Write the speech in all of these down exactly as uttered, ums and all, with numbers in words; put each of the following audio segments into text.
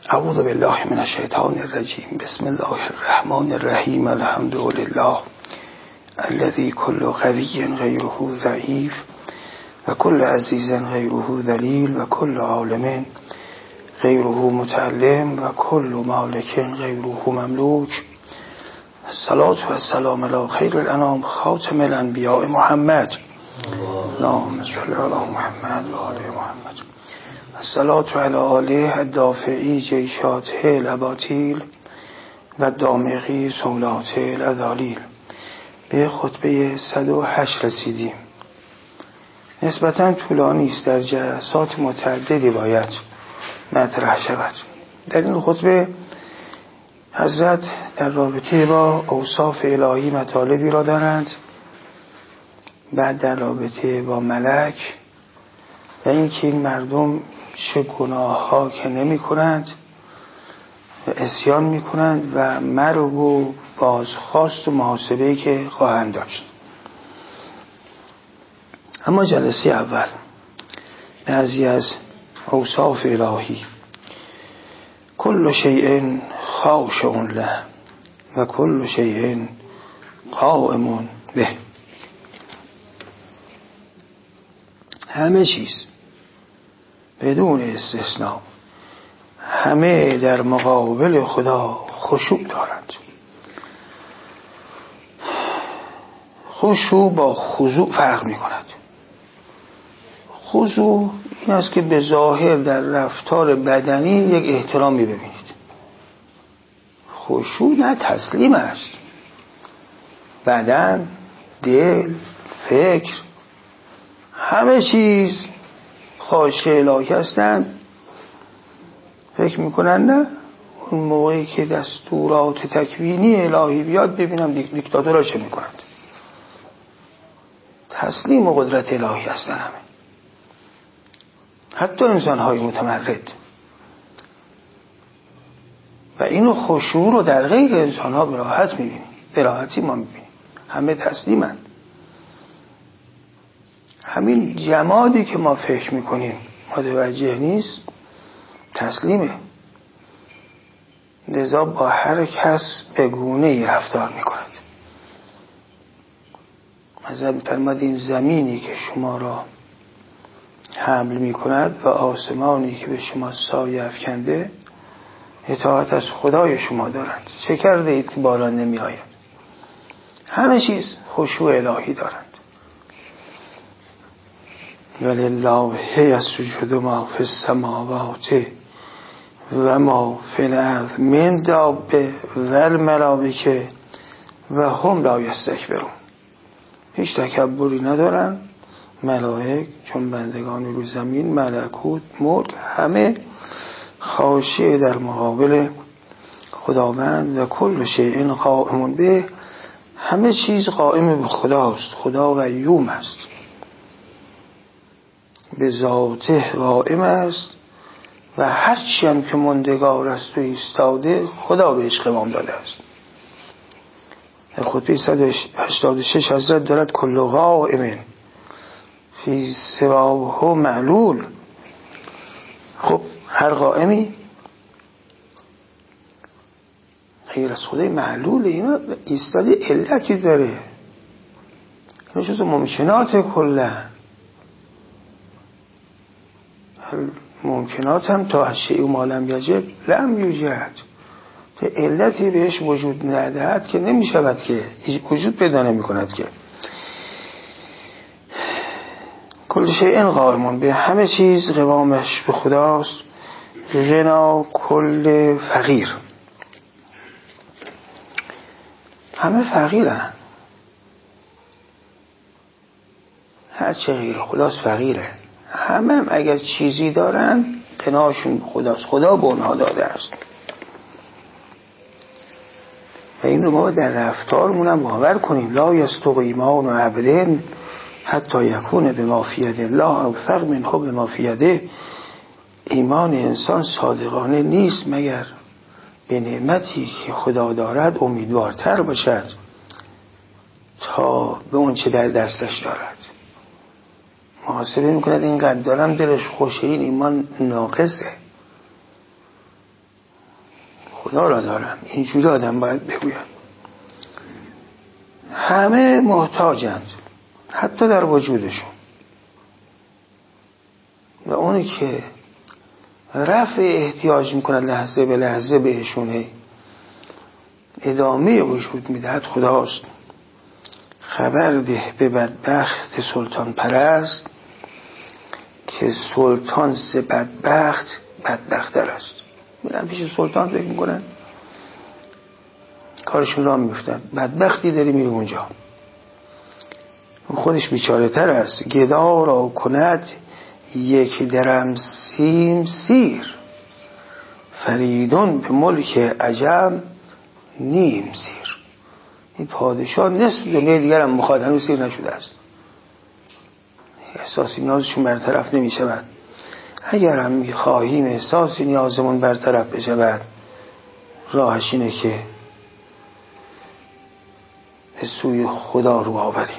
اعوذ بالله من الشیطان الرجیم. بسم الله الرحمن الرحیم. الحمد لله الذي كل قوی غیره ضعیف و کل عزیز غیره ذلیل و کل عالم غیره متعلم و کل مالک غیره مملوک. الصلاة و السلام علی خیر الانام خاتم الانبیاء محمد. اللهم صل علی محمد و آل محمد. الصلاة علی آله الدافعی جیشاته الاباطیل و دامغی سولاته الاذالیل. به خطبه صد و هشت رسیدیم. نسبتاً طولانی است، در جلسات متعددی باید مطرح شود. در این خطبه حضرت در رابطه با اوصاف الهی مطالبی را دارند، بعد در رابطه با ملک و اینکه این مردم چه گناه ها که نمی کنند و عصیان می کنند و مرگ و بازخواست و محاسبه که خواهند داشت. اما جلسه اول بعضی از اوصاف الهی. کل شیء خاشع له و کل شیء قائم به. همه چیز بدون استثناء همه در مقابل خدا خشوع دارند. خشوع با خضوع فرق می کند. خضوع این است که به ظاهر در رفتار بدنی یک احترامی ببینید. خشوع نه، تسلیم است. بدن، دل، فکر، همه چیز خاشع الهی هستند. فکر میکنن نه، اون موقعی که دستورات تکوینی الهی بیاد ببینم دیکتاتورها چه میکنند. تسلیم و قدرت الهی هستن همه، حتی انسان‌های متمرد. و اینو خشوع رو در غیر انسان‌ها به راحت می‌بینیم، به راحتی ما می‌بینیم، همه تسلیمن. همین جمادی که ما فکر می‌کنیم متوجه نیست، تسلیمه. لذا با هر کس به گونه‌ای رفتار می‌کند. مثلا فرمود این زمینی که شما را حمل می کند و آسمانی که به شما سایه افکنده اطاعت از خدای شما دارند. چه کرده اید که باران نمی آید؟ همه چیز خشوع الهی دارند. ولله یسجد ما فی السماوات و ما فی الارض من دابه و الملائکه و هم لا یستکبرون. هیچ تکبری ندارن ملائک، چون بندگان رو زمین، ملکوت، ملک، همه خاشع در مقابل خداوند. و کل شیء قائم به. همه چیز قائم به خداست. خدا قیوم است، به ذاته قائم است و هر چی هم که ماندگار است و ایستاده خدا بهش قوام داده است. در خطبه صد و هشتاد و شش حضرت دارد کل قائم فی سواه معلول. خب هر قائمی غیر از خدای معلول، اینا ایستاده علتی داره. اینا جز ممکنات کله. ممکنات هم تا شیء ما لم یجب لم یوجد. علتی بهش وجود ندهد که نمی شود که وجود پیدا نمی کند که. کل شیء قائم به. همه چیز قوامش به خداست. غنا کل فقیر. همه فقیرن، هر چه غیر خداست فقیره. همه هم اگر چیزی دارن غناشون به خداست. خدا به اونها داده است. و این رو ما در رفتارمون هم باور کنیم. لا یستوی ایمان و عبد حتی یکون به ما فی ید الله او فق منه به ما فی یده. ایمان انسان صادقانه نیست مگر به نعمتی که خدا دارد امیدوارتر باشد تا به اون چه در دستش دارد. محاسبه میکند اینقدر دارم دلش خوشه، این ایمان ناقصه. خدا را دارم. اینجوری آدم باید بگوید. همه محتاجند، حتی در وجودشون، و اونی که رفع احتیاج میکنه لحظه به لحظه بهشونه ادامه وجود میدهد خداست. خبر ده به بدبخت سلطان پرست که سلطان ز بدبخت بدبخت‌تر است. میرن پیش سلطان فکر میکنن کارشون را میفتن، بدبختی داری میره اونجا، خودش بیچاره تر است. گدا را کند یک درم سیم سیر، فریدون به ملک عجم نیم سیر. این پادشاه نصف دنیا دیگر هم مخواد، هنوز سیر نشده است. احساس نیازشون برطرف نمی شود. اگر هم می خواهیم احساس نیازمون برطرف بشود، راهش اینه که به سوی خدا رو آوریم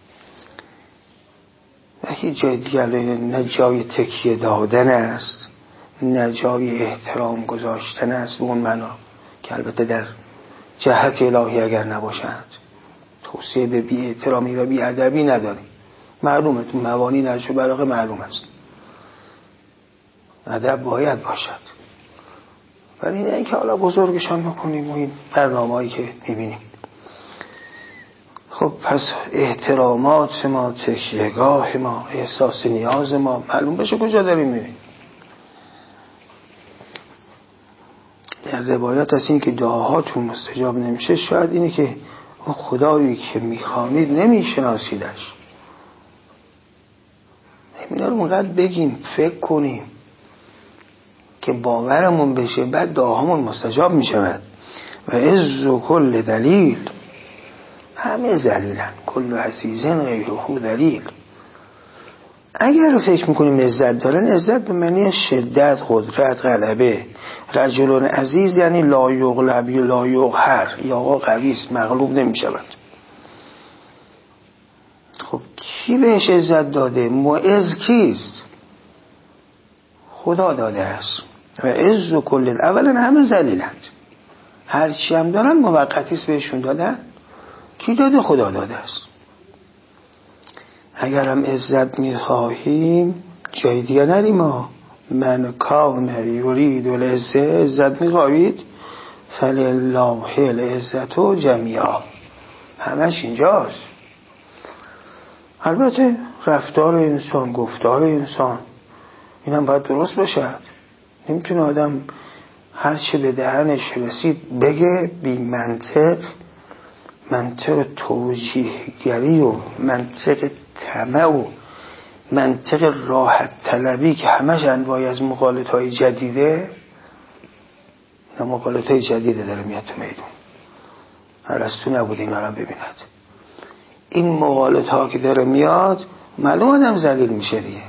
و هیچ جای دیگر نه جای تکیه دادن است، نه جای احترام گذاشتن است به اون معنا که البته در جهت الهی اگر نباشند توصیه به بی احترامی و بی ادبی نداریم. معلومه تو موانی نهج البلاغه معلوم است ادب باید باشد، ولی نه اینکه حالا بزرگشان میکنیم و این برنامه‌ای که میبینیم. خب پس احترامات ما، تکیهگاه ما، احساس نیاز ما معلوم بشه کجا داریم میریم. در روایت هست این که دعاهاتون مستجاب نمیشه، شاید اینه که اون خدایی که میخوانید نمیشناسیدش. اینا رو اونقدر بگیم، فکر کنیم که باورمون بشه، بعد دعاهامون مستجاب میشود. و عز و کل دلیل، همه ذلیلن، کل عزیزن غیره ذلیل. اگر فکر میکنیم عزت دارن، عزت به معنی شدت، قدرت، غلبه. رجل عزیز یعنی لا یغلب یا لا یقهر، یا آقا قویست، مغلوب نمیشود. خب کی بهش عزت داده؟ معز کیست؟ خدا داده است. و عز و کل، اولا همه ذلیلند، هرچی هم دارن موقتیست بهشون دادن. کی داده؟ خدا داده است. اگر هم عزت میخواهیم جای دیگه نریم ها. من کان یرید العزه، عزت میخواهید فلله العزت جمیعا، همش اینجاست. البته رفتار انسان، گفتار انسان اینم باید درست باشد. نمیتونه آدم هر چه به دهنش رسید بگه بی منطق، منطق توجیهگری و منطق طمع و منطق راحت طلبی که همش انواعی از مقالط های جدیده. نه مقالط های جدیده داره میاد تو میدون. ارسطو نبود اینا رو ببیند. این مقالط ها که داره میاد معلوم آدم ذلیل میشه دیگه.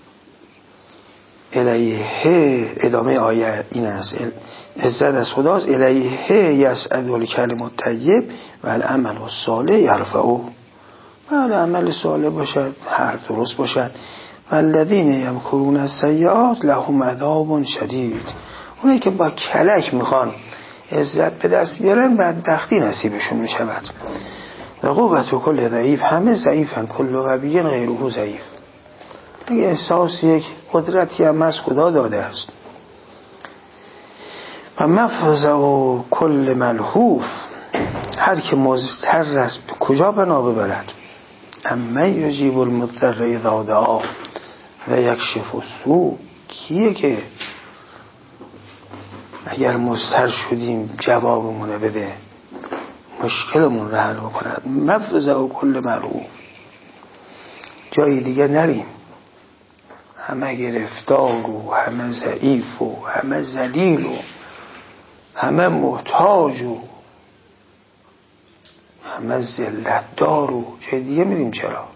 الیه ادامه آیه این است، عزت از خداست. الیه یسعد الکلم الطیب و العمل الصالح یرفعه. بله عمل صالح باشد، حرف درست باشد. والذین یمکرون السیئات لهم عذاب شدید. اونایی که با کلک میخوان عزت به دست بیارن بدبختی نصیبشون میشود. و قوت کل ضعیف، همه ضعیفن، کل قوی غیره ضعیف. اگه احساس یک قدرتی هم از خدا داده است. و مفرزه و کل ملحوف، هر که مضطر است به کجا بنا ببرد. اما یجیب المضطر اذا دعا و یکشف السوء، کیه که اگر مضطر شدیم جوابمون بده، مشکلمون رو حل بکند. مفرزه و کل ملحوف، جای دیگه نریم. همه گرفتار و همه ضعیف و همه ذلیل و همه محتاج و همه ذلت دار و جای دیگه میریم. چرا؟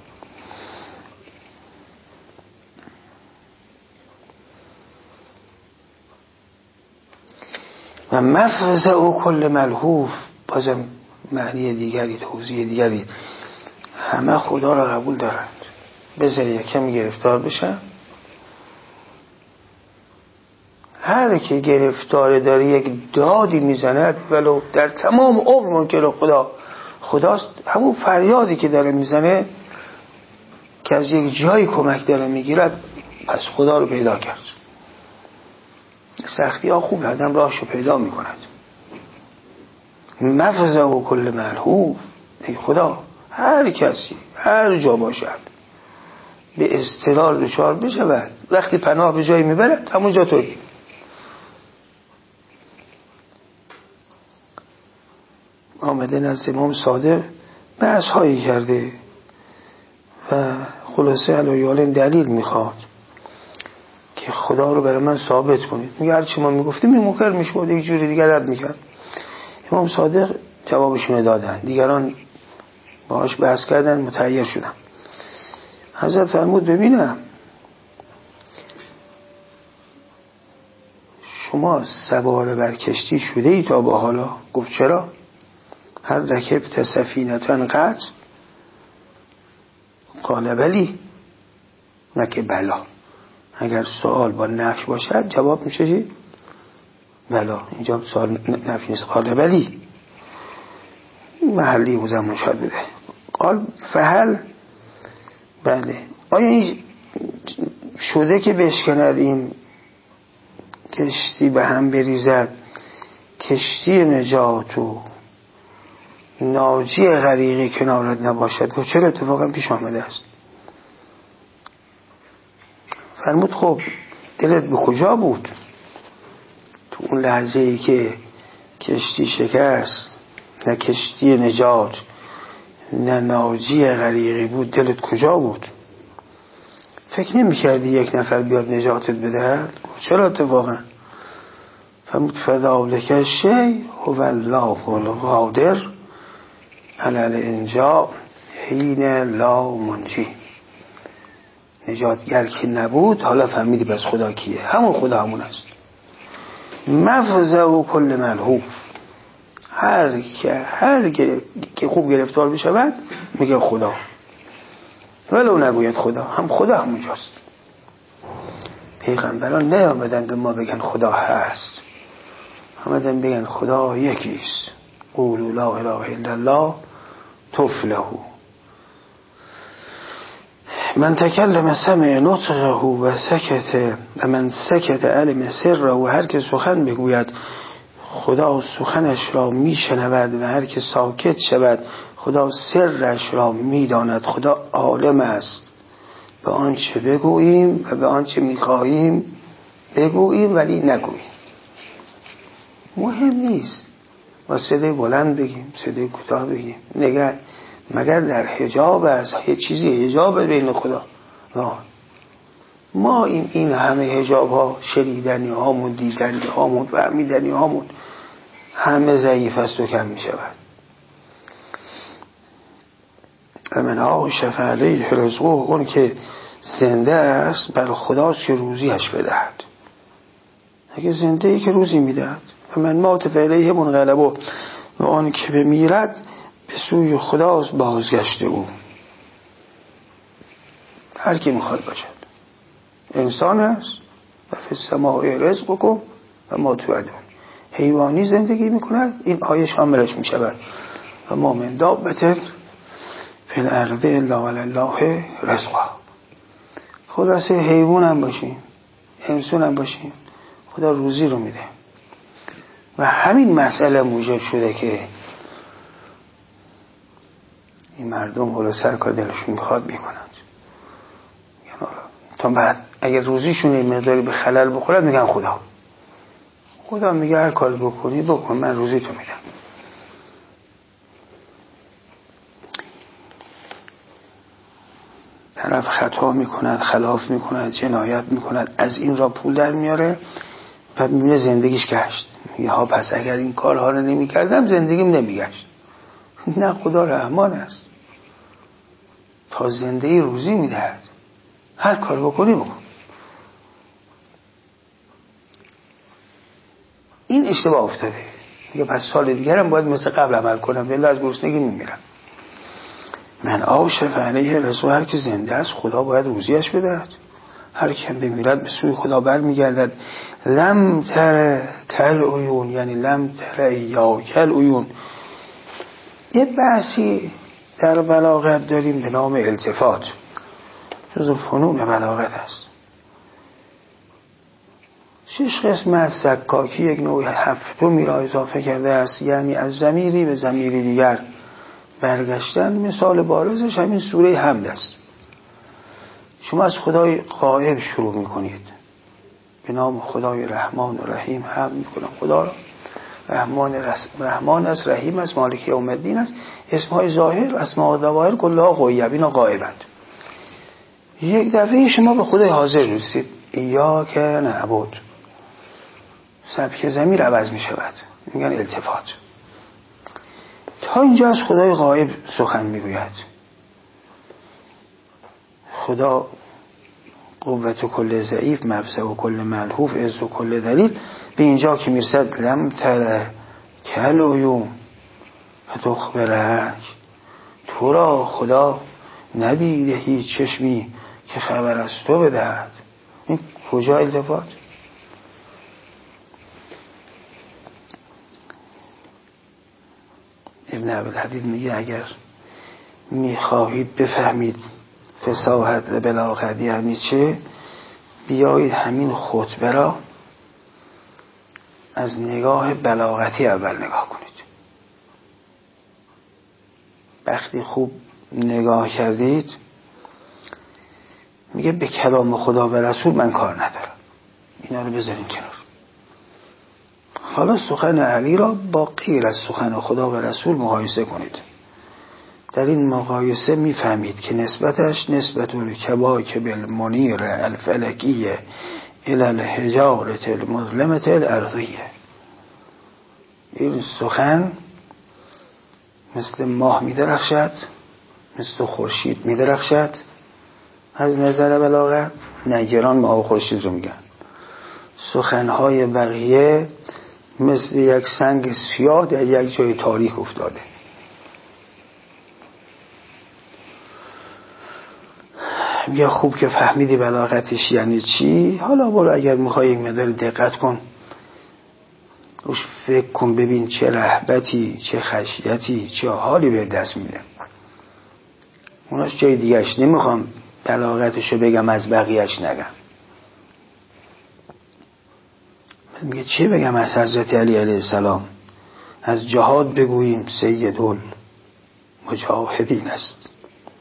و مفرزه و کل ملحوف، بازم معنی دیگری، توضیح دیگری. همه خدا را قبول دارند، بذاری یکم گرفتار بشن، هر که گرفتار داره یک دادی میزند ولو در تمام عمر ممکنه خدا خداست، همون فریادی که داره میزنه که از یک جایی کمک داره میگیرد، پس خدا رو پیدا کرد. سختی ها خوب آدم راهشو پیدا میکند. مفزع و کل ملهوف، ای خدا هر کسی هر جا باشد به اضطرار دچار بشود، وقتی پناه به جایی میبرد همونجا توی. آمده نزد امام صادق بحث هایی کرده و خلاصه علایال دلیل میخواد که خدا رو برای من ثابت کنید. میگه هرچی ما میگفتیم این مکر میشود، یک جوری دیگر رد میکرد. امام صادق جوابشون دادن، دیگران باهاش بحث کردن، متحیر شدن. حضرت فرمود ببینم شما سوار بر کشتی شده ای تا با حالا؟ گفت چرا؟ هر رکبت سفینتن قط؟ قال بلی، نه که بلا. اگر سوال با نفی باشد جواب میشه چی؟ بلا. اینجا سوال نفی نیست، قال بلی، محلی او زمان شاید بده. قال فهل، بله، آیا این شده که بشکند این کشتی به هم بریزد، کشتی نجات و ناجی غریقی کنارت نباشد؟ گفت چرا؟ اتفاقا پیش آمده است. فرمود خب دلت به کجا بود تو اون لحظه ای که کشتی شکست؟ نه کشتی نجات نه ناجی غریقی بود، دلت کجا بود؟ فکر نمی کردی یک نفر بیاد نجاتت بدهد؟ چرا اتفاقا؟ فرمود فذلک شیء هو الله القادر علی الانجاء حین لا منجی. نجاتگر که نبود، حالا فهمیدی بس خدا کیه؟ همون خدا همون است. مفزع و کل ملهوف، هر که هر که خوب گرفتار بشود میگه خدا، ولو نگوید خدا، هم خدا همونجاست. پیغمبران نیامدن به ما بگن خدا هست، آمدن بگن خدا یکیست. قولوا لا اله الا الله تفلحوا. من تکلم سمع نطقه و سکت و من سکت علم سره. و هر که سخن بگوید خدا سخنش را میشنود و هر که ساکت شود خدا سرش را میداند. خدا عالم است به آنچه بگوییم و به آنچه میخواهیم بگوییم ولی نگوییم. مهم نیست ما صدای بلند بگیم صدای کوتاه بگیم، نگه مگر در حجاب است؟ یه چیزی حجاب بین خدا نه. ما این, این همه حجاب ها، شنیدنی هامون، دیدنی هامون، فهمیدنی هامون همه ضعیف است و کم می شود. امن ها شفع علیه رزقه، اون که زنده است بر خداست که روزیش بدهد. اگه زنده ای که روزی میدهد. من مات فعلیه منقلبه، و آن که بمیرد به سوی خداست بازگشته او. هر کی میخواد باشد انسان است و فی السماء رزقکم و ما توعدون. حیوانی زندگی میکند، این آیه شاملش میشود. و ما من دابة فی الارض الا علی الله رزقها. خلاصه حیوان هم باشیم انسان هم باشیم خدا روزی رو میده. و همین مسئله موجب شده که این مردم خلاصه هر کار دلشون میخواد میکنند. تا بعد اگر روزیشون این مقداری به خلل بخورد میگن خدا خدا میگه هر کار بکنی بکن، من روزی تو میدم. طرف خطا میکند، خلاف میکند، جنایت میکند، از این را پول در میاره، بعد میبینه زندگیش گشت. میگه ها پس اگر این کارها رو نمیکردم زندگیم نمیگشت. نه، خدا رحمان است، تا زندگی روزی میدهد، هر کار بکنی بکن. این اشتباه افتاده. میگه پس سال دیگرم باید مثل قبل عمل کنم ولی از گرسنگی میمیرم. من آوش فعلیه رسول، هر که زنده است خدا باید روزیش بدهد. هر که بمیرد به سوی خدا برمیگردد. لم تر کل عیون، یعنی لم تر یا کل عیون. یه بحثی در بلاغت داریم به نام التفات، جز فنون بلاغت است. شش قسم از سکاکی یک نوع هفتمی را اضافه کرده است، یعنی از ضمیری به ضمیری دیگر برگشتن. مثال بارزش همین سوره حمد است. شما از خدای غایب شروع میکنید، به نام خدای رحمان و رحیم حمد میکنم خدا را. رحمان رس... رحمان است، رحیم است، مالک یوم الدین است. اسمهای ظاهر، اسماء ظواهر کلها غایب، اینا غایبند. یک دفعه شما به خدای حاضر میرسید، ایاک نعبد، سبک ضمیر عوض میشود، میگن التفات. تا اینجا از خدای غایب سخن میگوید. خدا قوت و کل ضعیف، مبزع و کل ملحوف، عز و کل دلیل. به اینجا که میرسد لم تر کل عیون فتخبرک، تو را خدا ندیده هیچ چشمی که خبر از تو بدهد. این کجا التفات؟ ابن عبدالحدید میگه اگر میخواهید بفهمید فصاحت و بلاغت یعنی چه، بیایید همین خطبه را از نگاه بلاغتی اول نگاه کنید. وقتی خوب نگاه کردید میگه به کلام خدا و رسول من کار ندارم، اینا رو بذارین کنار. حالا سخن علی را با غیر از سخن خدا و رسول مقایسه کنید. در این مقایسه میفهمید که نسبتش نسبت الکواکب المنیر الفلکیه الی الحجارة المظلمة الارضیه. این سخن مثل ماه میدرخشد، مثل خورشید میدرخشد. از نظر بلاغت نگران ماه و خورشید رو میگن. سخنهای بقیه مثل یک سنگ سیاه در یک جای تاریک افتاده. یا خوب که فهمیدی بلاغتش یعنی چی، حالا برو اگر میخوای یک مقدار دقت کن، روش فکر کن، ببین چه رهبتی، چه خشیتی، چه حالی به دست میده. اوناش جای دیگهش نمیخوام بلاغتشو بگم، از بقیهش نگم. میگه چه بگم از حضرت علی علیه السلام؟ از جهاد بگوییم سید المجاهدین است،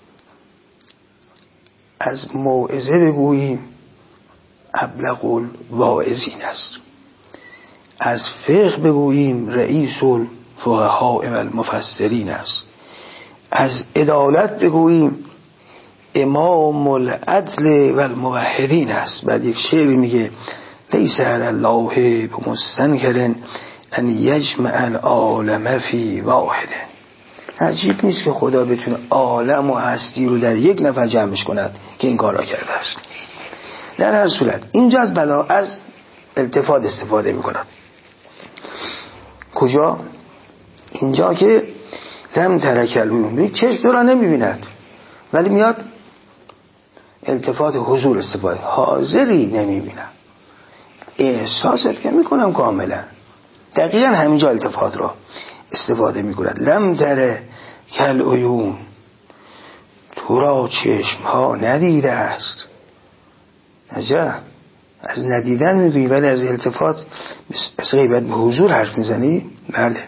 از موعظه بگوییم ابلغ الواعظین است، از فقه بگوییم رئیس الفقهاء و المفسرین است، از عدالت بگوییم امام العدل و الموحدین است. بعد یک شعر میگه لیس علی الله بمستنکر ان یجمع العالم فی واحد. عجیب نیست که خدا بتونه عالم و هستی رو در یک نفر جمعش کند که این کار را کرده است. در هر صورت اینجا از بلا از التفات استفاده میکند. کجا؟ اینجا که لم ترک العیون، چشم تو را نمیبیند ولی میاد التفات حضور استفاده، حاضری نمیبینم، احساست که میکنم کاملا. دقیقا همینجا التفات را استفاده میکند. لم ترک العیون، تو را چشم ها ندیده است. عجب، از ندیدن میگویی ولی از التفات از غیبت به حضور حرف میزنی؟ بله.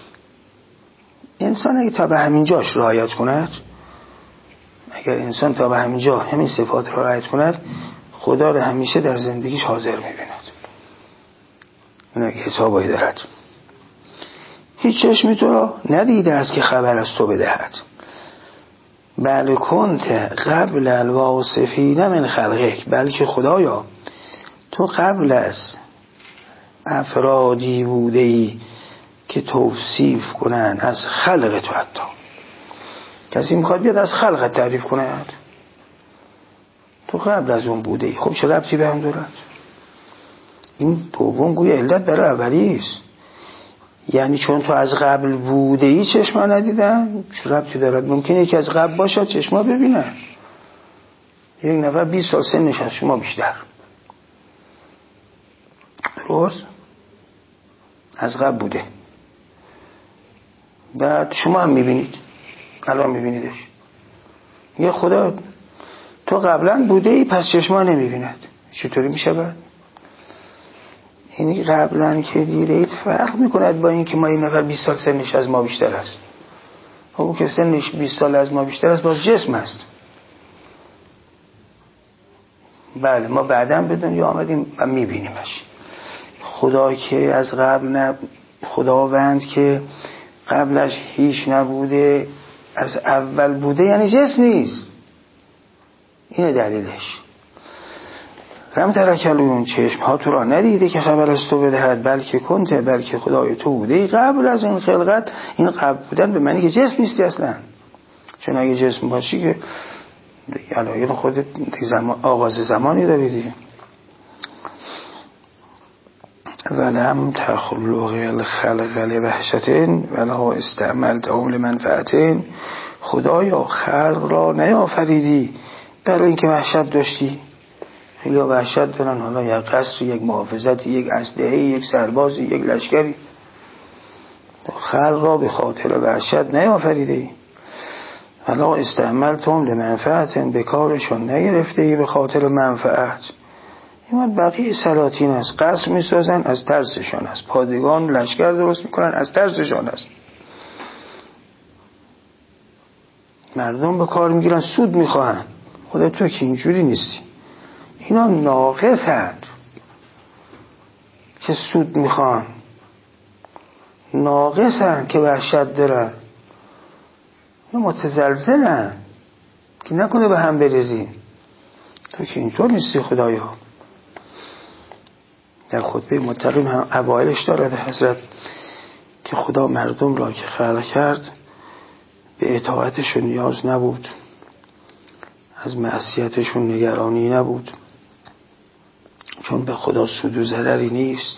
انسان اگه تا به همین جاش رعایت کند، اگر انسان تا به همین جا همین صفات را رعایت کند، خدا را همیشه در زندگیش حاضر میبیند. اینا که حسابایی دارد. هیچ چشمی تو را ندیده است که خبر از تو بدهد. بل کنت قبل الواصفین من خلقک، بلکه خدایا تو قبل از افرادی بوده ای که توصیف کنن از خلق تو. حتی کسی میخواد بیاد از خلقت تعریف کند، تو قبل از اون بوده ای. خب چه ربطی به هم دارد؟ این دوم گویا علت برای اولی است. یعنی چون تو از قبل بوده ای چشما ندیدن، چه ربطی دارد؟ ممکنه یکی از قبل باشد چشما ببینن. یک نفر بیست سال سنش از شما بیشتر، درست از قبل بوده، بعد شما هم میبینید، الان میبینیدش. یه خدا تو قبلا بوده ای پس چشما نمیبیند، چطوری میشه بعد؟ یعنی قبلا که دیدید فرق میکند با این که ما این نفر بیست سال سنش از ما بیشتر است. او که سنش بیست سال از ما بیشتر است باز جسم است. بله ما بعداً به دنیا آمدیم و میبینیمش. خدا که از قبل نه، خداوند که قبلش هیچ نبوده از اول بوده یعنی جسم نیست. اینه دلیلش. رم ترکلون چشم ها تو را ندیده که خبر از تو بدهد، بلکه کنته بلکه خدای تو بوده قبل از این خلقت. این قبل بودن به معنی که جسم نیستی اصلا، چون اگه جسم باشی که علایق خودت زمان آغاز زمانی داری دیگه. ولم تخلق الخلق لوحشتین ولا استعملتهم لمنفعتین. خدایا خلق را نیافریدی در اینکه وحشت داشتی. خیلی وحشت دارن، حالا یک قصر، یک محافظت، یک اسلحه، یک سربازی، یک لشکری. خلق را به خاطر وحشت نیافریدی. ولا استعملتهم لمنفعتین، به کارشون نگرفته به خاطر منفعت. این بقیه سلاطین است، قصر میسازن از ترسشان است، پادگان لشکر درست میکنن از ترسشان است. مردم به کار میگیرن سود میخواهن. خودت تو که اینجوری نیستی. اینا ناقصند که سود میخوان، ناقصند که وحشت دارن، اینا متزلزلن که نکنه به هم بریزیم. تو که اینطور نیستی خدایا. در خطبه متقیم هم اوایلش دارد حضرت که خدا مردم را که خلق کرد به اطاعتشون نیاز نبود، از معصیتشون نگرانی نبود، چون به خدا سود و ضرری نیست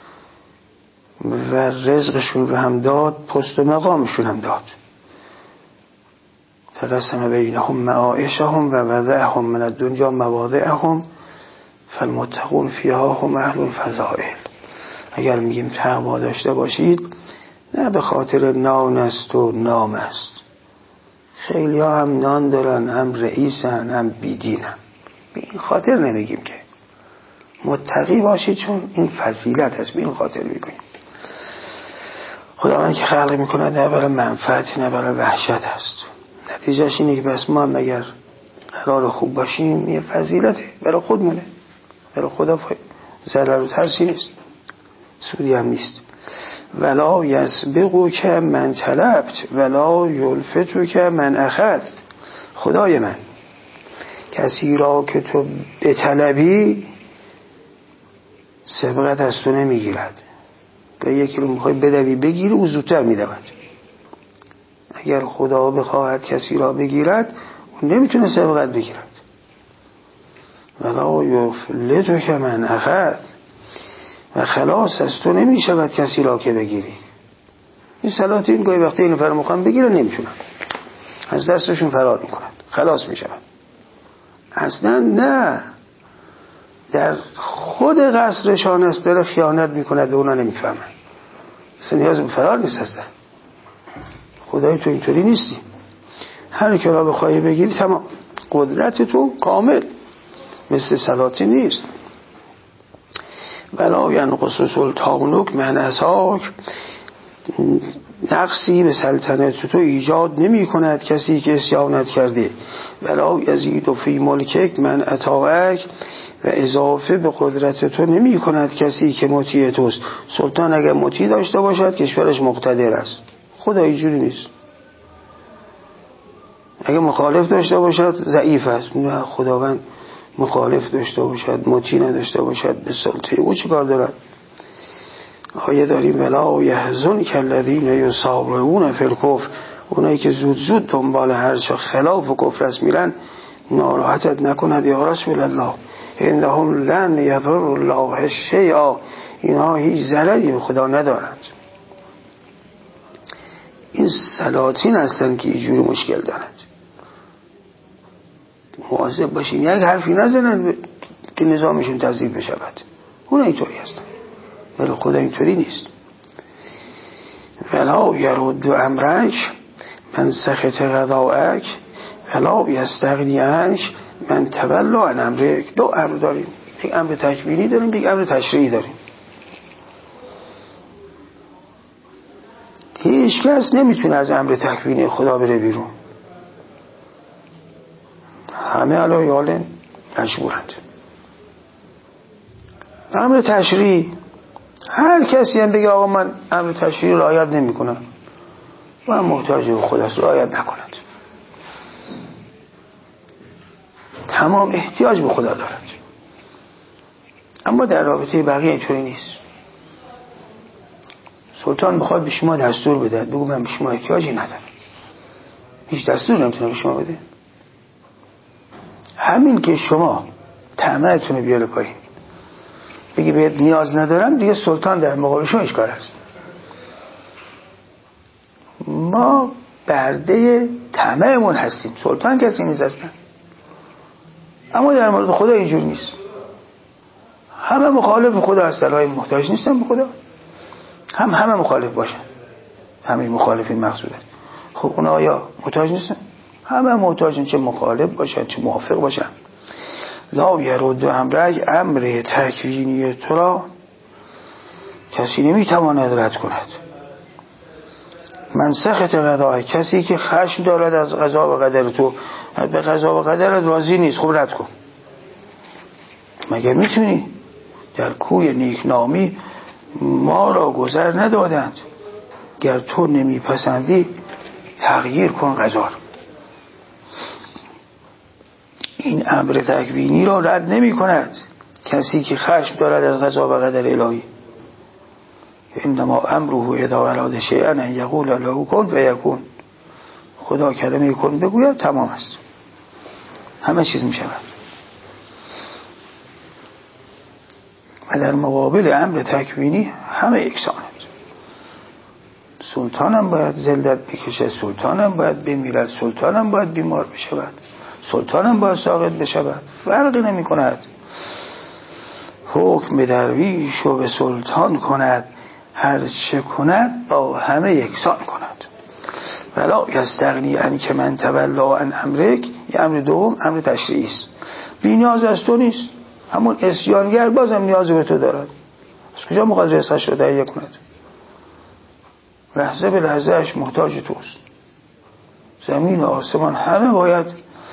و رزقشون رو هم داد، پست و مقامشون هم داد. فقسم بینهم معایشهم و وضعهم من الدنیا مواضعهم فالمتقون فیها هم اهل الفضائل. اگر میگیم تقوا داشته باشید نه به خاطر نان است و نام است. خیلی ها هم نان دارن، هم رئیسن، هم بیدینن. به این خاطر نمیگیم که متقی باشید، چون این فضیلت است. به این خاطر میگیم خداوند که خلق میکنه نه برای منفعت نه برای وحشت است. نتیجهش اینه که بس ما هم اگر قرار خوب باشیم یه فضیلته برای خودمونه، برای خدا ضرر و ترسی نیست، سودی هم نیست. ولا یسبقو که من طلبت ولا یلفتو که من اخذت. خدای من کسی را که تو بطلبی سبقت از تو نمیگیرد. که یکی رو میخوای بدوی بگیری او زودتر میدود. اگر خدا بخواهد کسی را بگیرد اون نمیتونه سبقت بگیرد. ولا یفلتو که من اخذ، و خلاص از تو نمیشود کسی را که بگیری. این سلاطین گاهی وقتی این فرا مخوام بگیرن نمیتونن، از دستشون فرار میکنن، خلاص میشون. اصلا نه، در خود قصرشان است داره خیانت میکنه به اونا نمیفهمن. اصلا نیاز به فرار نیست. هستن خدای تو اینطوری نیستی، هر که را بخوای بگیری تمام، قدرت تو کامل مثل سلاطین نیست. ولا ینقص سلطانک من عصاک، نقصی به سلطنت تو ایجاد نمی کند کسی که اسیانت کرده. ولا یزید فی ملکک من اطاعک، و اضافه به قدرت تو نمی کند کسی که مطیع توست. سلطان اگر مطیع داشته باشد کشورش مقتدر است. خدا اینجوری نیست. اگر مخالف داشته باشد ضعیف است. نه، خداوند مخالف داشته باشد، مطیع نداشته باشد به سلطه او چه کار دارد؟ آیه داریم ولا یحزن کالذین یسارعون فی الکفر، اونایی که زود زود دنبال هر چه خلاف و کفر است میرن ناراحتت نکند یا رسول الله، انهم لن یضر الله شیئا، اینها هیچ ضرری به خدا ندارند. این سلاطین هستند که اینجوری مشکل دارند. مواظب باشیم یک حرفی نزنن که نظامشون تضعیف بشود. اون اینطوری هستن، ولی خدا اینطوری نیست. ولا یرد امرک من سخط قضاءک ولا یستغنی عنک من تولى عن امرک. دو امر داریم، یک امر تکوینی داریم، یک امر تشریعی داریم. هیچ کس نمیتونه از امر تکوینی خدا بره بیرون، همه علی حال مجبورند. امر تشریعی هر کسی هم بگه آقا من امر تشریعی رعایت نمیکنم، من محتاج به خداست، رعایت نکند، تمام احتیاج به خدا دارد. اما در رابطه بقیه اینطوری نیست. سلطان بخواد به شما دستور بده، بگو من به شما احتیاجی ندارم، هیچ دستور نمیتونه به شما بده. همین که شما طمعتون رو بیاره پایین، بگی بهت نیاز ندارم، دیگه سلطان در مقابل شما اشکال است. ما برده طمعمون هستیم، سلطان کسی نیست اصلا. اما در مورد خدا اینجور نیست. همه مخالف خدا هستن، های محتاج نیستن به خدا، هم همه مخالف باشن، همه مخالفین مقصودن. خب اونا آیا محتاج نیستن؟ همه محتاجن، چه مخالف باشن چه موافق باشن. لا یرد امرک، امر تکوینی تو را کسی نمیتواند رد کند. من سخط قضای، کسی که خشم دارد از قضا و قدر تو، به قضا و قدرت راضی نیست، خب رد کن. مگر میتونی؟ در کوی نیکنامی ما را گذر ندادند، گر تو نمیپسندی تغییر کن قضا را. این امر تکوینی را رد نمی کند کسی که خشم دارد از قضا و قدر الهی. انما امره اذا اراد شیئا ان یقول له کن فیکون. خدا کلمه کن بگوید تمام است، همه چیز می شود. و در مقابل امر تکوینی همه یکسانند. سلطانم باید ذلت بکشه، سلطانم باید بمیرد، سلطانم باید بیمار بشود، سلطانم باید ساقط بشود، فرقی نمی کند. حکم درویش و به سلطان کند، هر چه کند با همه یکسان کند. ولا یستغنی عنک من تولى عن امرک. یه امر دوم امر تشریعی است. بی نیاز از تو نیست، همون عصیانگر بازم نیاز به تو دارد. از کجا میخواد رزقش رو تهیه کند؟ لحظه به لحظهش محتاج توست. زمین و آسمان همه باید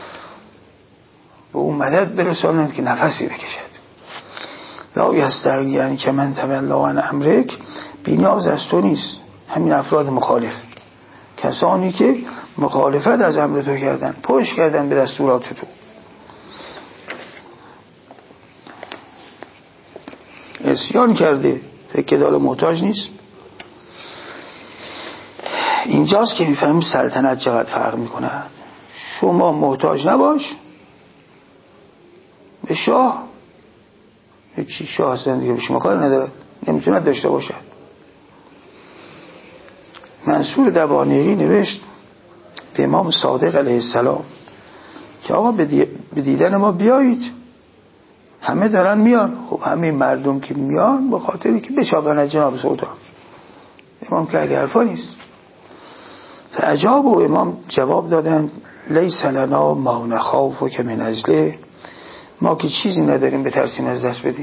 به اون مدد برسانند که نفسی بکشد. لا یستغنی عنک من تولى عن امرک، بی نیاز از تو نیست. همین افراد مخالف، کسانی که مخالفت از امر تو کردن، پشت کردن به دستورات تو، عصیان کرده، فکر داره محتاج نیست. اینجاست که میفهمیم سلطنت چقدر فرق میکنه. شما محتاج نباش به شاه، چی شاه هستن دیگه به شما کار نداره، نمیتونه داشته باشد. منصور دبانیری نوشت به امام صادق علیه السلام که آقا به دیدن ما بیایید. همه دارن میان، خب همه مردم که میان به خاطری که بشابن از جناب سلطان. امام که اگه حرفا نیست. فعجاب و امام جواب دادن لیس لنا ما نخاف که من اجله، ما که چیزی نداریم به ترسیم از دست بدیم.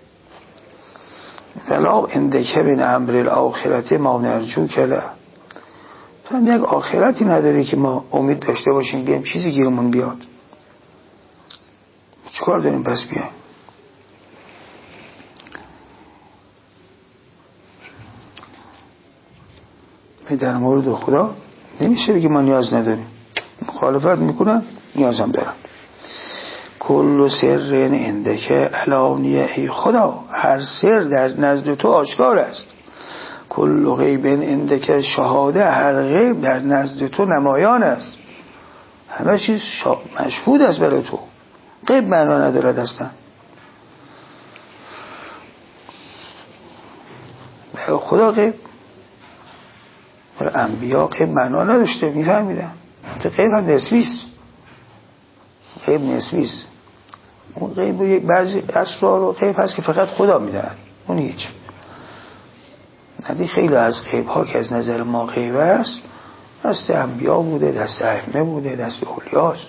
ولا اندکه من امر الاخرت ما نرجو کله، تو هم یک آخرتی نداری که ما امید داشته باشیم بیایم چیزی گیرمون بیاد. چیکار داریم پس بیایم؟ در مورد خدا نمیشه بگی ما نیاز نداریم، مخالفت میکنن، نیاز هم دارم. کل سر اندکه علانیه، ای خدا هر سر در نزد تو آشکار است. کل غیب اندکه شهاده، هر غیب در نزد تو نمایان است. همه چیز شا... مشهود است برای تو، غیب معنا ندارد اصلا. برای خدا غیب، برای انبیا غیب معنا نداشته، میفهمیدن. غیب هم نسبی است، غیب نسبی است. اون غیب بعضی اسرار و غیب هست که فقط خدا میداند، اون هیچ. ندی خیلی از غیب ها که از نظر ما غیب است دست انبیا بوده، دست ائمه بوده، دست اولیاست.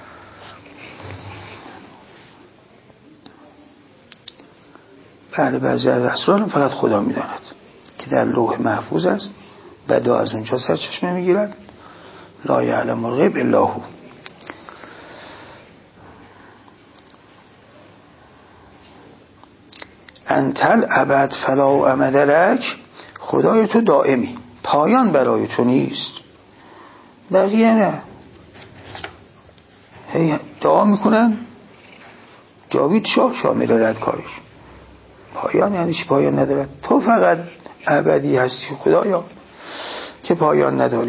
بله بعضی از اسرار فقط خدا میداند که در لوح محفوظ است، بدا از اونجا سرچشمه میگیرن. لا یعلم الغیب الا هو. انتل ابد فلا امد لک، خدای تو دائمی، پایان برای تو نیست. بقیه نه، هی دعا میکنن جاوید شاه شاه میره رد کارش. پایان یعنی چی؟ پایان ندارد. تو فقط ابدی هستی خدایا که پایان نداری.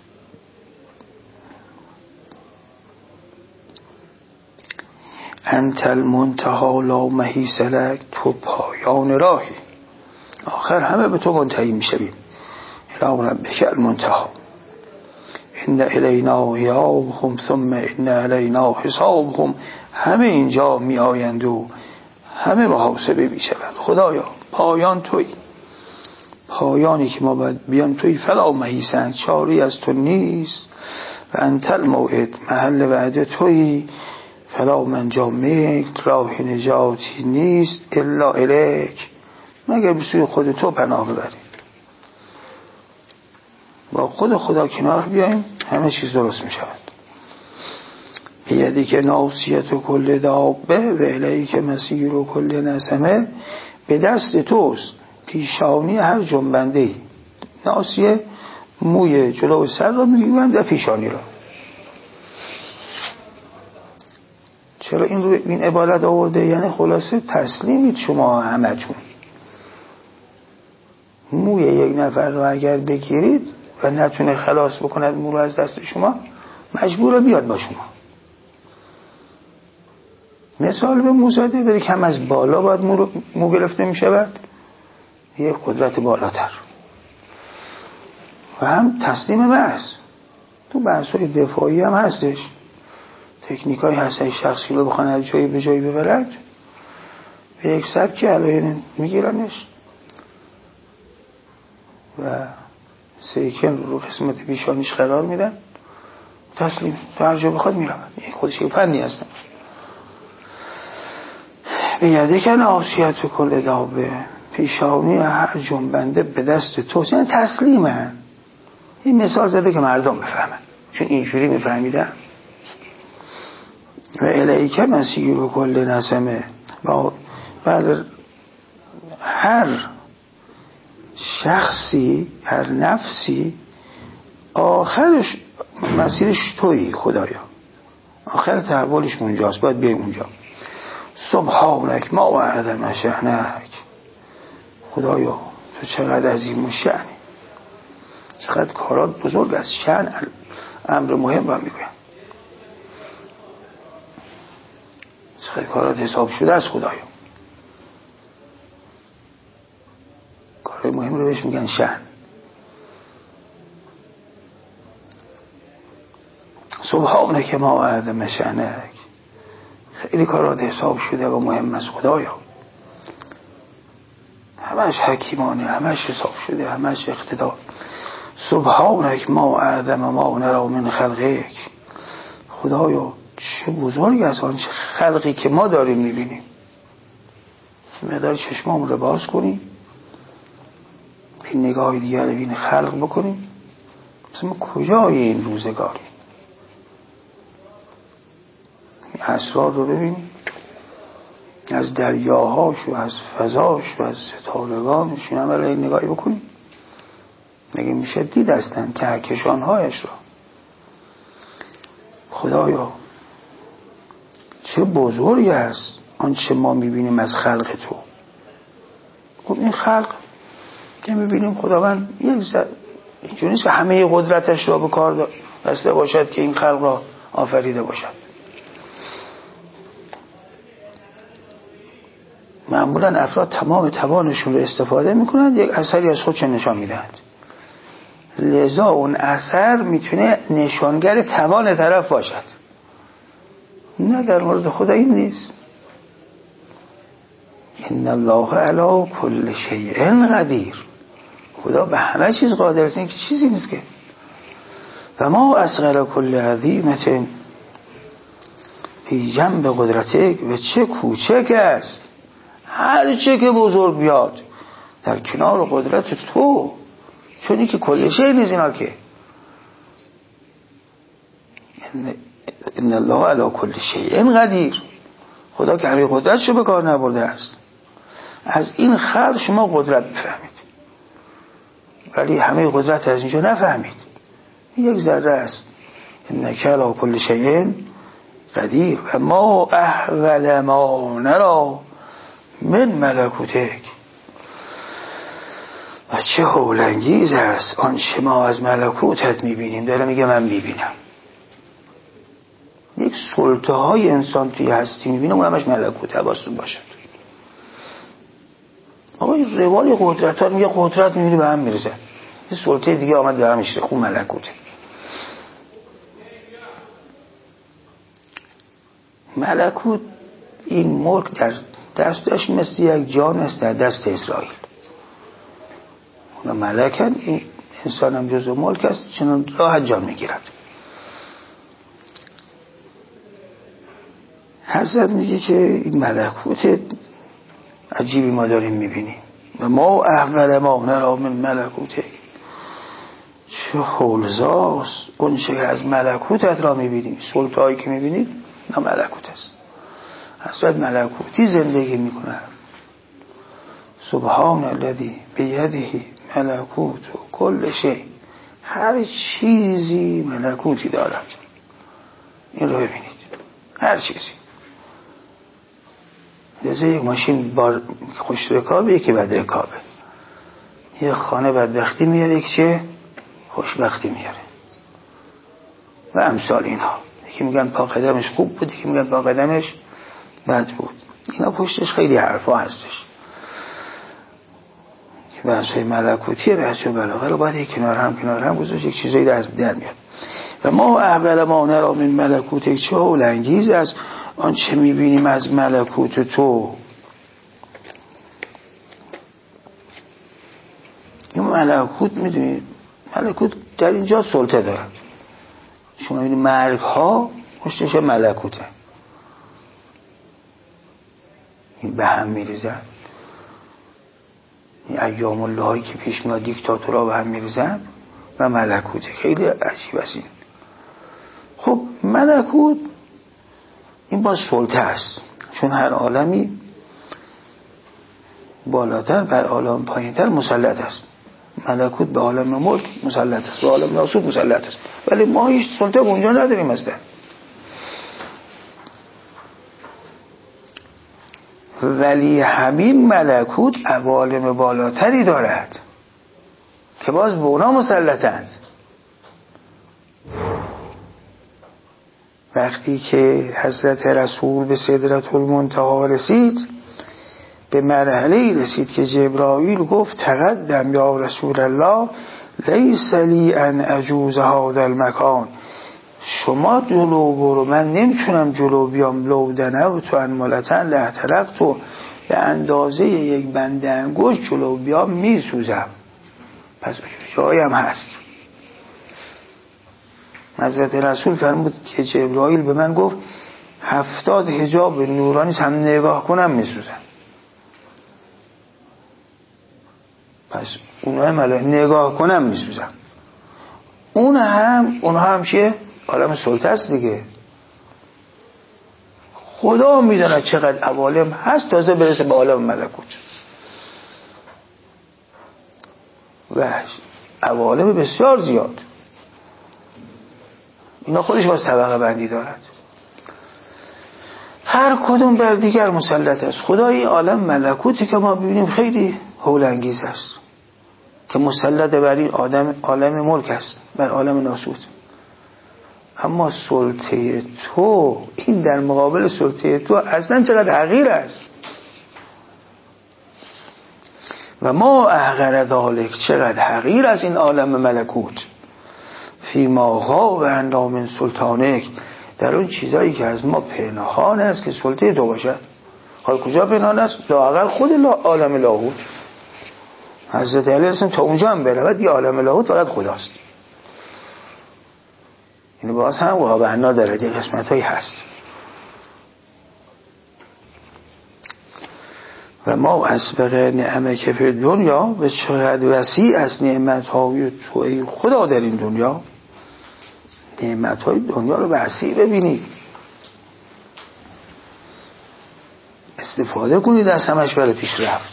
انت المنتهی لا محیص لک، تو پایان راهی، آخر همه به تو منتهی میشویم. الی ربک المنتهی ان الینا ایابهم ثم ان الینا حسابهم. همه اینجا می آیند و همه محاسبه میشوند. خدایا پایان تویی، پایانی که ما باید بیان تویی. فلا محیص، چاری از تو نیست. و انت الموعد، محل وعده تویی. فلا منجا منک، راه نجاتی نیست. الا الیک، مگر به سوی خود تو پناه ببریم. با خود خدا کنار بیاییم همه چیز درست می شود. بیدی که ناصیت و کل دابه و الیک مسیر و کل نسمه، به دست توست پیشانی هر جنبنده. ناصیه موی جلو سر را میگویند و پیشانی را. چرا این رو این عبارت آورده؟ یعنی خلاصه تسلیمید شما همه جون. موی یک نفر رو اگر بگیرید و نتونه خلاص بکند مو رو از دست شما، مجبوره بیاد با شما. مثال به مو زده داری که هم از بالا باید مو, رو مو گرفته می شود، یک قدرت بالاتر، و هم تسلیم بحث. تو بحث های دفاعی هم هستش، تکنیک های هستش شخصی رو بخوان از جایی به جایی ببرد، به یک سبکی علیه میگیرنش و سیکن رو قسمت پیشانیش قرار میدن، تسلیم تو هر جا بخواد میرون. این خودش یه فنی هستن. به یده که ناصیت و کل دابه، پیشانی هر جنبنده به دست توست، یعنی تسلیمه. این مثال زده که مردم بفهمن، چون اینجوری میفهمیدن. و الیک مسیر و کل نسمه، بله هر شخصی هر نفسی آخرش مسیرش تویی خدایا، آخر تحولش اونجاست، باید بیایم اونجا. سبحانک ما و اعظم شأنک، خدایا تو چقدر عظیم و شأنی، چقدر کارات بزرگ است. شأن امر مهم را میگویم، چقدر کارات حساب شده است خدایا. کارهای مهم رو بهش میگن شأن. سبحانک ما اعظم شأنک، خیلی کارات حساب شده و مهم است خدایا. همش حکیمانه، همش حساب شده، همش اقتدار. سبحانک ما اعظم ما نرا من خلقک، خدایا چه بزرگ است آنچه خلقی که ما داریم میبینیم. مقدار چشمامون رو باز کنیم، این نگاه دیگر بین خلق بکنیم، مثلا ما کجای این روزگاری این اسرار رو ببینیم، از دریاهاش و از فضاش و از ستارگانش، این همه رو این نگاهی بکنیم. مگه میشه دید هستن کهکشانهایش را. خدایا چه بزرگی است آنچه ما میبینیم از خلق تو. خب این خلق که میبینیم خداوند یک زد اینجور نیست که همه قدرتش را به کار بسته باشد که این خلق را آفریده باشد. معمولا افراد تمام توانشون رو استفاده میکنند، یک اثری از خودشون نشان میدهند، لذا اون اثر میتونه نشانگر توان طرف باشد. نه، در مورد خدا این نیست. ان الله علی کل شیء قدیر، خدا به همه چیز قادر است، این که چیزی نیست که. و ما اصغر کل عظیمة فی جنب قدرتک، و چه کوچک است هر چه که بزرگ بیاد در کنار قدرت تو، چونی که کل شیء نیست اینا که. ان الله علی کل شیء قدیر، خدا که همه قدرتشو به کار نبرده است. از این خلق شما قدرت بفهمید، ولی همه قدرت از اینجا نفهمید، یک ذره است. انک علی کل شیء قدیر و ما احول ما نرا من ملکوتک، و چه هولانگیز است آنچه ما از ملکوتت میبینیم. داره میگه من میبینم یک سلطه های انسان توی هستی میبینه، اون همش ملکوت. حواستون باشد آقا این روال قدرت ها میگه قدرت میبینی به هم میرزه، یه سلطه دیگه آمد به هم میشه، خون ملکوته. ملکوت این ملک در دستش مثل یک جان است در دست اسرائیل. اونا ملکن، این انسان هم جزء ملک است، چنان راحت جان میگیرد. حضرت میگه که این ملکوت عجیبی ما داریم میبینیم. و ما احول ما نرا من ملکوته، چه هولزاست اون چه از ملکوتت را میبینیم. سلطه هایی که میبینید نه ملکوت است. حضرت ملکوتی زندگی میکنه. سبحان الذی بیده ملکوت و کل شیء، هر چیزی ملکوتی دارد. این رو ببینید، هر چیزی. مثل یک ماشین بار خوش رکابه، یکی بد رکابه. یک خانه بدبختی میاره، یک چه خوشبختی میاره و امثال اینها. یکی میگن پا قدمش خوب بود، یکی میگن پا قدمش بد بود. اینا پشتش خیلی حرفا هستش که بحثای ملکوتیه، بحثای بلاغه رو باید یک کنار هم کنار هم گذاشت، یک چیزایی در در میاد. و ما اول ما نرا من ملکوت، چه هولانگیز است آن چه میبینیم از ملکوت تو. این ملکوت میدونید، ملکوت در اینجا سلطه دارد. شما میدونید مرگ ها پشتش ملکوته، این به هم میریزن. این ایام الله هایی که پیش میاد دیکتاتورها به هم میریزن و ملکوته. خیلی عجیب است این. خب ملکوت این با سلطه است، چون هر عالمی بالاتر بر عالم پایینتر مسلط است. ملکوت به عالم ملک مسلط است، به عالم ناسوت مسلط است، ولی ما هیچ سلطه اونجا نداریم. اصلا ولی همین ملکوت عوالم بالاتری دارد که باز به اونا مسلطند. وقتی که حضرت رسول به سدرة المنتهی رسید، به مرحله رسید که جبرائیل گفت تقدم یا رسول الله لیس لی ان اجوز هذا المکان، شما جلو برو، من نمیتونم جلو بیام. لو دنوت انملتن لحترقت، به اندازه یک بنده انگشت جلو بیام میسوزم. پس جایم هست. حضرت رسول فرمود که جبرائیل به من گفت هفتاد حجاب نورانی هم نگاه کنم میسوزم. پس اونها هم نگاه کنم میسوزم. اون هم اونها هم چیه؟ عالم سلطه است دیگه. خدا میدونه چقدر عوالم هست تازه برسه به عالم ملکوت. و عوالم بسیار زیاد، اینا خودش باز طبقه بندی دارد، هر کدوم بر دیگر مسلط است. خدای عالم ملکوتی که ما ببینیم خیلی هولانگیز است که مسلط بر این آدم عالم ملک است، بر عالم ناسوت. اما سلطه تو، این در مقابل سلطه تو اصلا چقدر حقیر است. و ما احقر ذالک، چقدر حقیر است این عالم ملکوت. فی ما غاب عنا من سلطانک، در اون چیزایی که از ما پنهان است که سلطه تو باشد. حال کجا پنهان است؟ لااقل خود عالم لاهوت. حضرت علی اصلا تا اونجا هم برود یه عالم لاهوت فقط خداست. این باز هم واقعا داره یه قسمت هایی هست. و ما اسبق نعمه که فی دنیا به چقدر وسیع از نعمت های توی خدا در این دنیا. نعمت های دنیا رو وسیع ببینید، استفاده کنید از همش برای پیش رفت.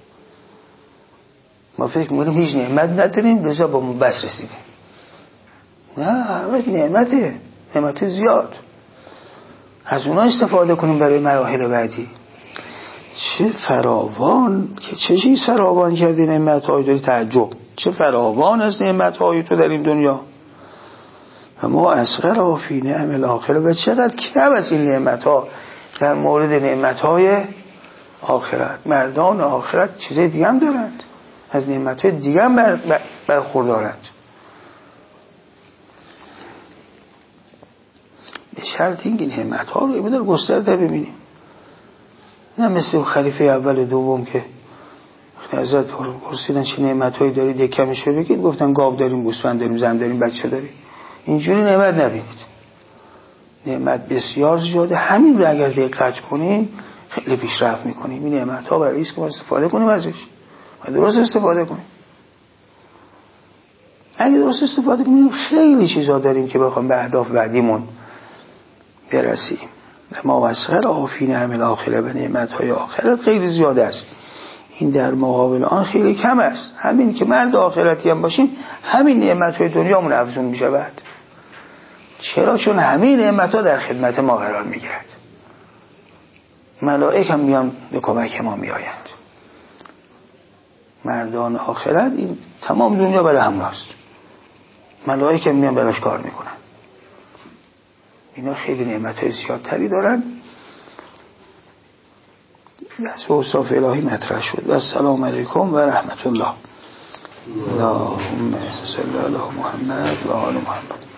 ما فکر میکنیم هیچ نعمت نداریم لذا با ما بس رسیدیم. نه، همه نعمته، نعمت زیاد. از اونا استفاده کنیم برای مراحل بعدی. چه فراوان، که چه چیز فراوان کردی نعمت های داری تعجب. چه فراوان از نعمت های تو در این دنیا. و ما اصغر فی نعم الاخره، و چقدر کم از این نعمت ها در مورد نعمت های آخرت. مردان آخرت چیز دیگه هم دارند، از نعمت های دیگه هم بر بر برخوردارند، به شرط اینکه نعمت ها رو ایمدار گسترده ببینیم. نه مثل خلیفه اول و دوم که حضرت پرسیدن چه نعمت هایی دارید یک کمش رو بگید، گفتن گاو داریم، گوسفند داریم، زن داریم، بچه داریم. اینجوری نعمت نبینید. نعمت بسیار زیاده. همین رو اگر دقت کنیم خیلی پیشرفت میکنیم. این نعمت ها برای است که ما استفاده کنیم ازش و درست استفاده کنیم. اگه درست استفاده کنیم خیلی چیزا داریم که بخوام به اهداف بعدیمون برسیم. و ما واسخر آفین همه آخره، به نعمت های آخرت خیلی زیاده است. این در مقابل آن خیلی کم است. همین که مرد آخرتی هم باشیم همین نعمت های دنیامون افزون می شود. چرا؟ چون همین نعمت ها در خدمت ما قرار می گیرد. ملائک هم میان به کمک ما می آیند. مردان آخرت این تمام دنیا برای هم راست. ملائک هم میان براش کار میکنن. اینا خیلی نعمت های زیادتری دارن. از اوصاف الهی مطرح شد. و السلام علیکم و رحمت الله. اللهم صل علی محمد و آل محمد.